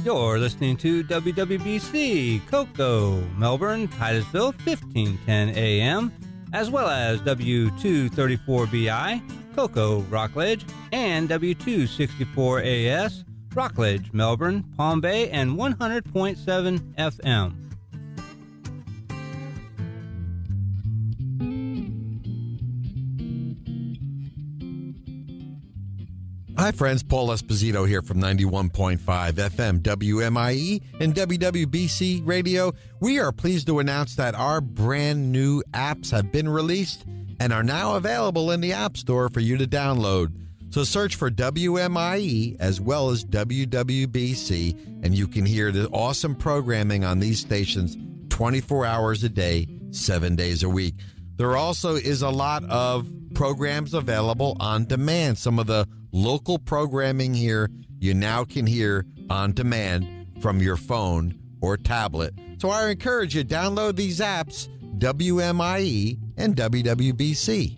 You're listening to WWBC, Cocoa, Melbourne, Titusville, 1510 AM, as well as W234BI, Cocoa, Rockledge, and W264AS, Rockledge, Melbourne, Palm Bay, and 100.7 FM. Hi friends, Paul Esposito here from 91.5 FM WMIE and WWBC Radio. We are pleased to announce that our brand new apps have been released and are now available in the App Store for you to download. So search for WMIE as well as WWBC and you can hear the awesome programming on these stations 24 hours a day, 7 days a week. There also is a lot of programs available on demand. Some of the local programming here you now can hear on demand from your phone or tablet. So I encourage you to download these apps, WMIE and WWBC.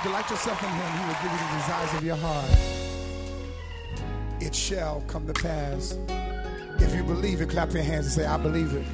delight yourself in him, he will give you the desires of your heart. It shall come to pass. If you believe it, clap your hands and say, I believe it.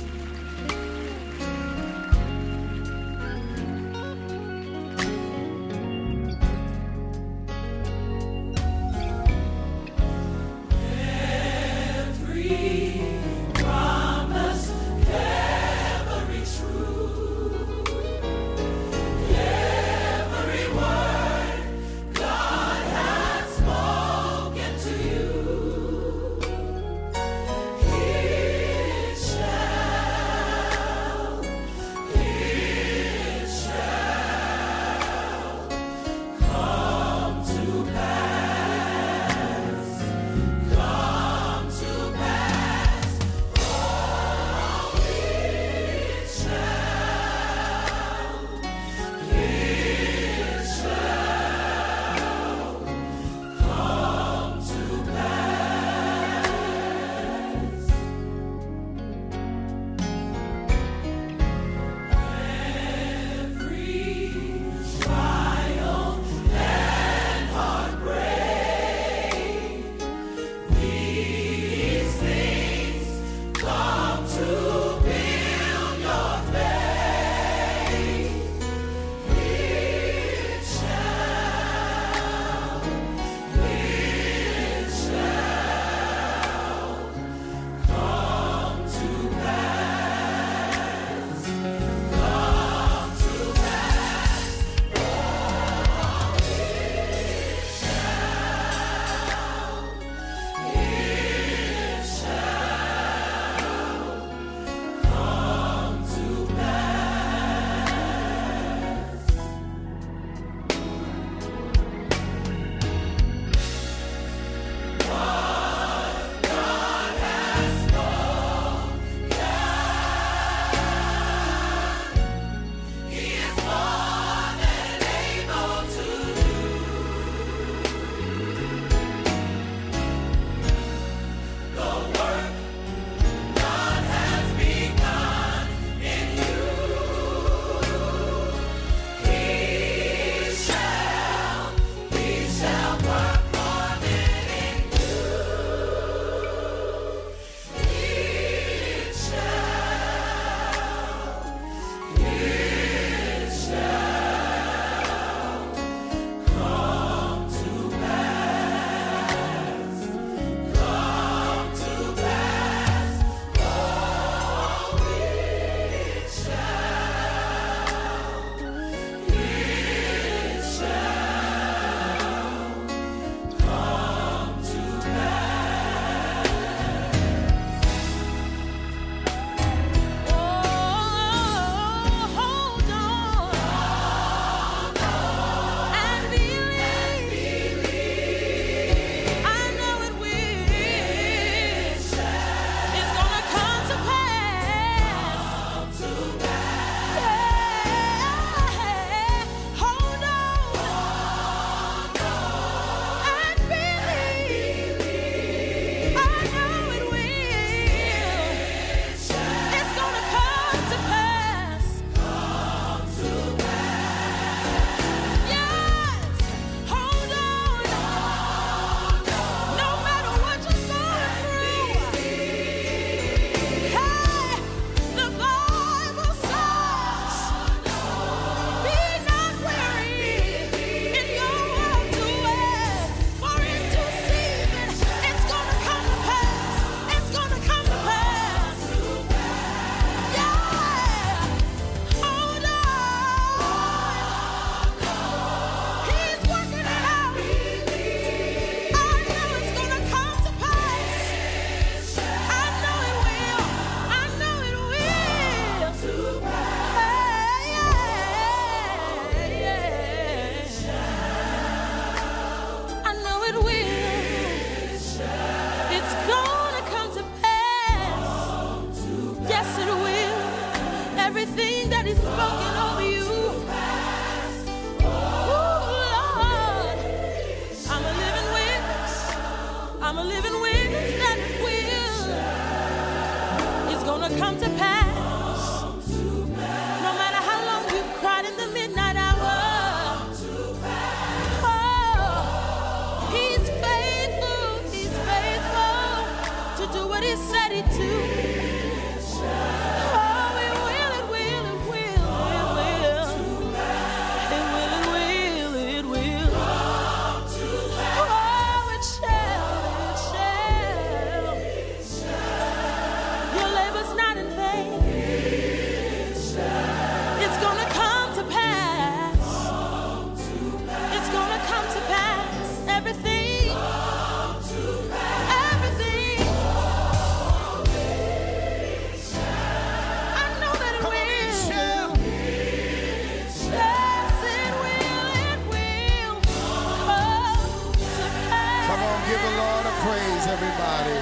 come to pass. No matter how long you've cried in the midnight hour, what he said he'd do. Oh, it will, it will, it will, it will. It will, it will, it will. Oh, it shall, it shall. Your labor's not in vain. It's gonna come to pass. It's gonna come to pass. Everything. Everything. I know that it will. Yes, it will come to pass. Come on, give the Lord a praise, everybody.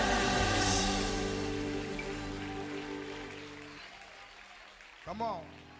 Come on.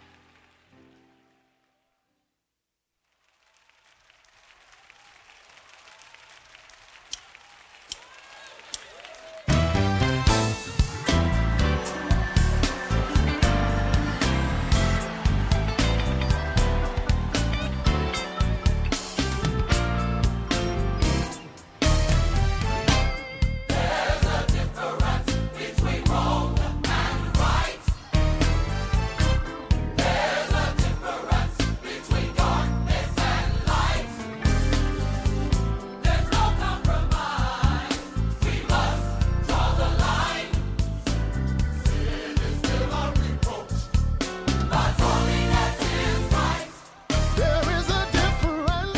There is a difference.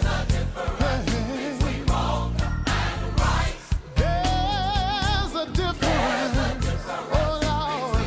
There's a difference. Oh Lord.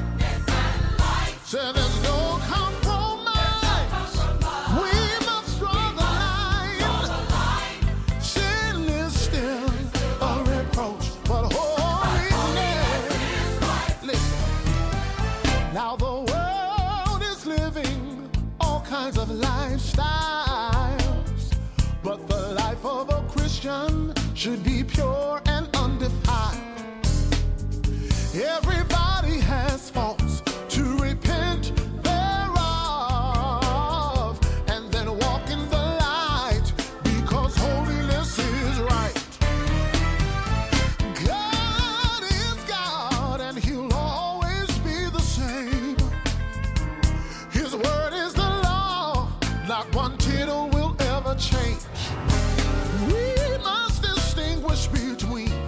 Say there's no compromise. We must draw the line. Sin is still a reproach, but holiness. Listen. Now the world is living all kinds of lifestyles, but the life of a Christian should be pure and undefiled. Everybody has faults to repent thereof, and then walk in the light, because holiness is right. God is God, and he'll always be the same. His word is the law, not one tittle will ever change. We must distinguish between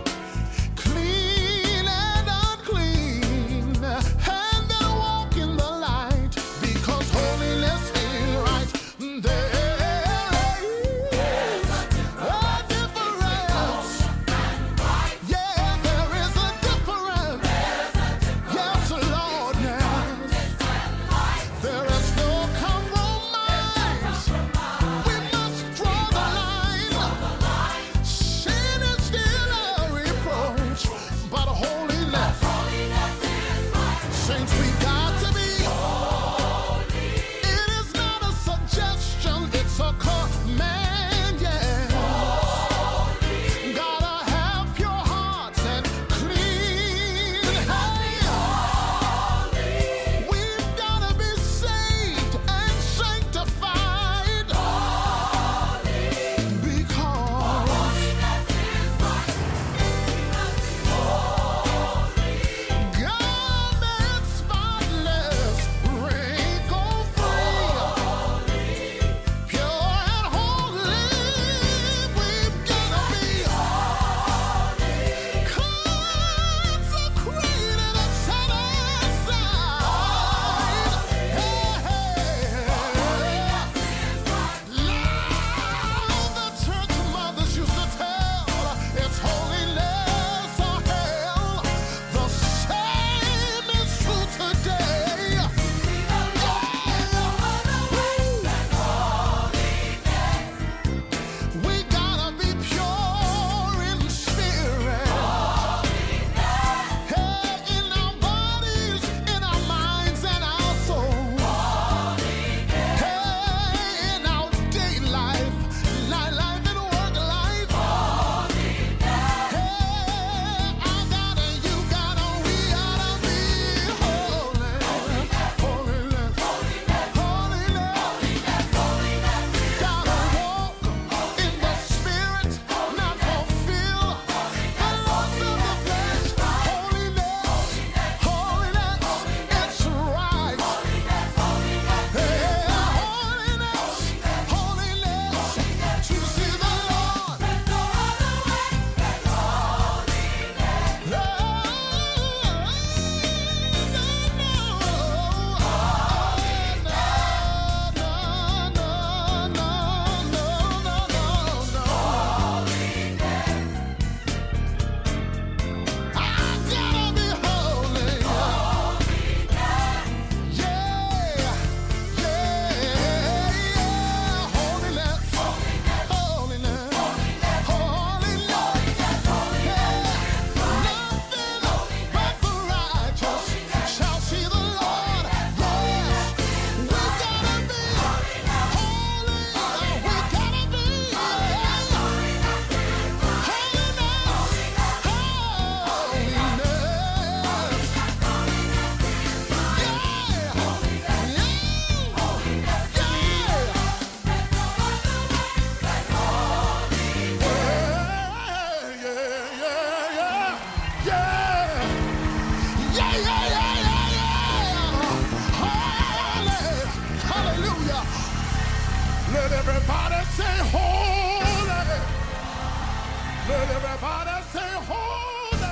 Yeah. Yeah, yeah, yeah, yeah, yeah. Holy. Hallelujah. Let everybody say holy. Let everybody say holy.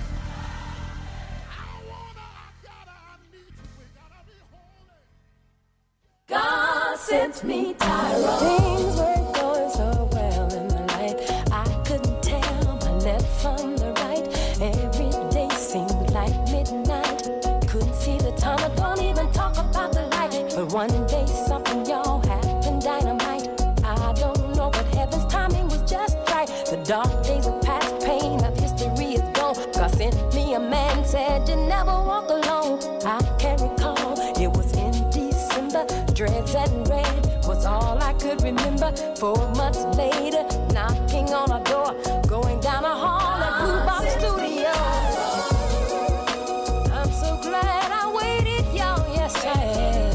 I wanna, I gotta, I need to, we gotta be holy. God sent me Tyrone. Things weren't going so well in my life. I couldn't tell my left from the right. Every day seemed like midnight. Couldn't see the tunnel, don't even talk about the light. But one day something, y'all, happened dynamite. I don't know, but heaven's timing was just right. The dark days of past pain of history is gone. God sent me a man, said you never walk alone. I can recall it was in December. Dreads and red was all I could remember. 4 months later, knocking on a door, going down a hall at Blue Box Studios. I'm so glad I waited, y'all. Yes, I am.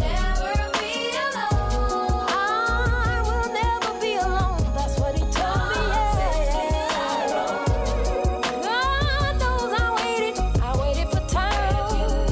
I will never be alone. That's what he told me. Yeah. God knows I waited for time.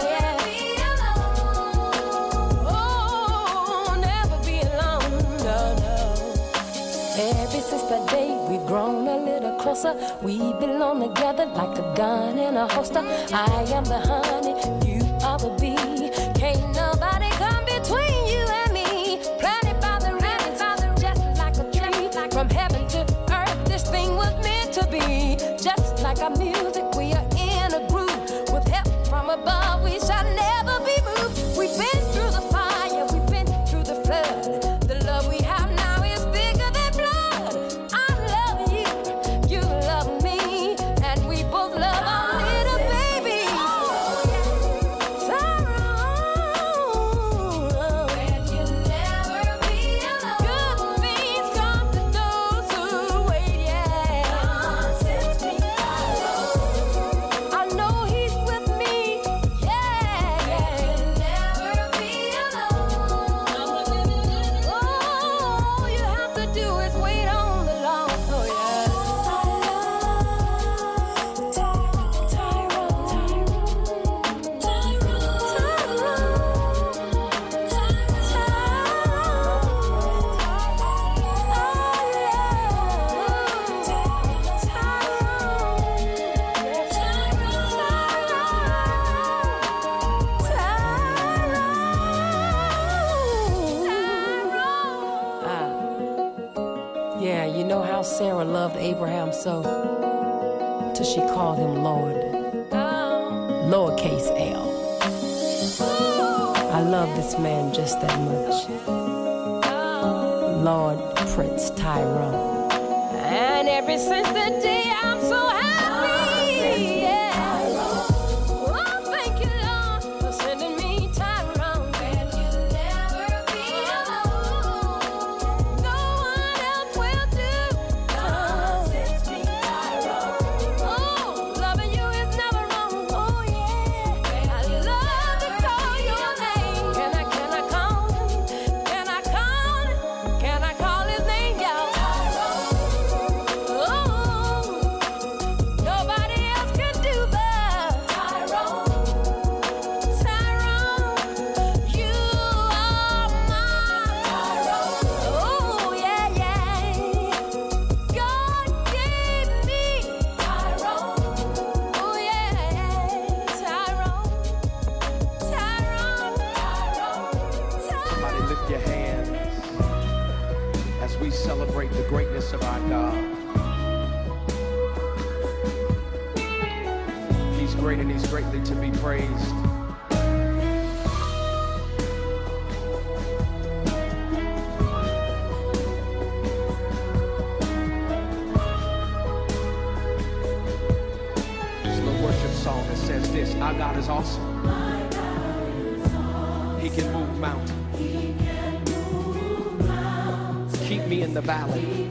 Oh, never be alone. No. Ever since that day, we've grown a little closer. We belong together like a gun and a holster. I am the honey, you are the bee. Can't nobody come between you and me. Planted by the rain, just like a tree. From heaven to earth, this thing was meant to be. Just like our music, we are in a groove. With help from above, we shall never be moved. We've been through the fire, we've been through the flood. The love we have now is bigger than blood. I love you, you love me, and we both love our little baby. Good things come to those who wait, yeah. I know he's with me, yeah. All you have to do is wait on the Lord. Oh, yeah. Yeah, you know how Sarah loved Abraham so, till she called him Lord, lowercase L. I love this man just that much. Lord Prince Tyrone. And ever since the day I'm so happy, yeah. Oh, thank you, Lord, for sending me Tyrone. No one else will do. Oh, loving you is never wrong. Oh, yeah. I love to call your name. Can I call him? Can I call him? Can I call his name, y'all? Oh, nobody else can do but Tyrone. Tyrone, you are my Tyrone. Oh, yeah. God gave me Tyrone. Oh, yeah. Tyrone. Somebody lift your hands as we celebrate the greatness of our God. He's great and he's greatly to be praised. It's the worship song that says this: our God is awesome. He can move mountains. Keep me in the valley.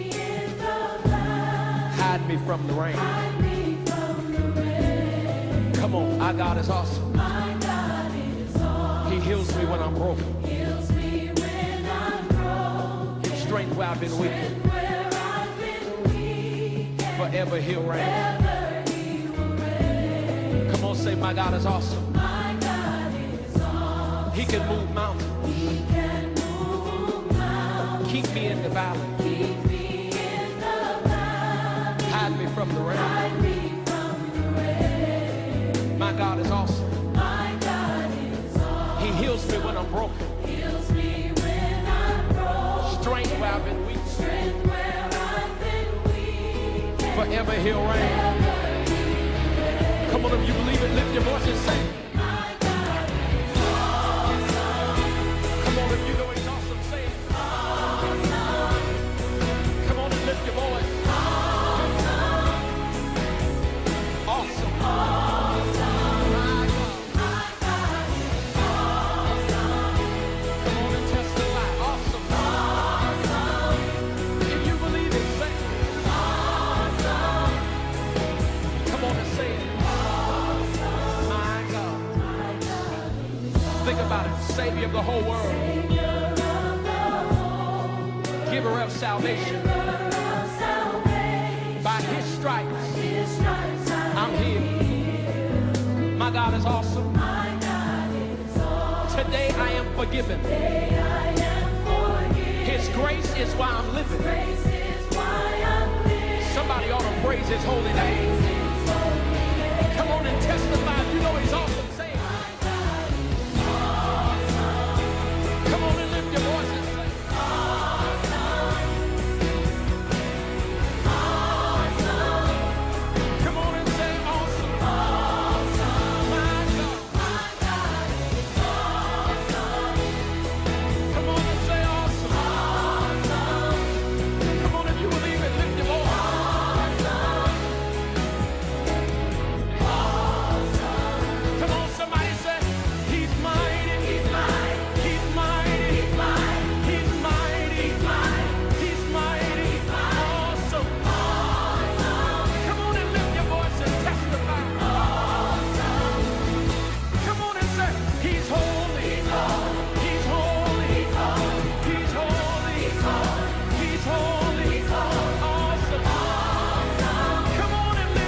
Hide me from the rain. Come on, our God is awesome. He heals me when I'm broken. Strength where I've been weak. Forever he'll reign. on, say, my God is awesome. My God is awesome. He can move mountains. He can move mountains. Keep me in the valley. Keep me in the valley. Hide me from the rain. Hide me from the rain. My God is awesome. My God is awesome. He heals me when I'm broken. Heals me when I'm broken. Strength where I've been weak. Strength where I've been weak. Forever he'll reign. Come on, if you believe it, lift your voice and say, My God is awesome. come on, if you know he's awesome, say it. Awesome. Come on and lift your voice. Awesome. Awesome. Awesome. My God. My God is awesome. Come on and testify. Awesome. Awesome. If you believe it, say it. Awesome. Come on and say it. My God. Think about it. Savior of the whole world. Savior of the whole world. Giver of salvation. Giver of salvation. By his stripes, His stripes I'm healed. My God is awesome. My God is awesome. Today I am forgiven. Today I am forgiven. His grace is why I'm living. Grace is why I'm living. Somebody ought to praise his holy name.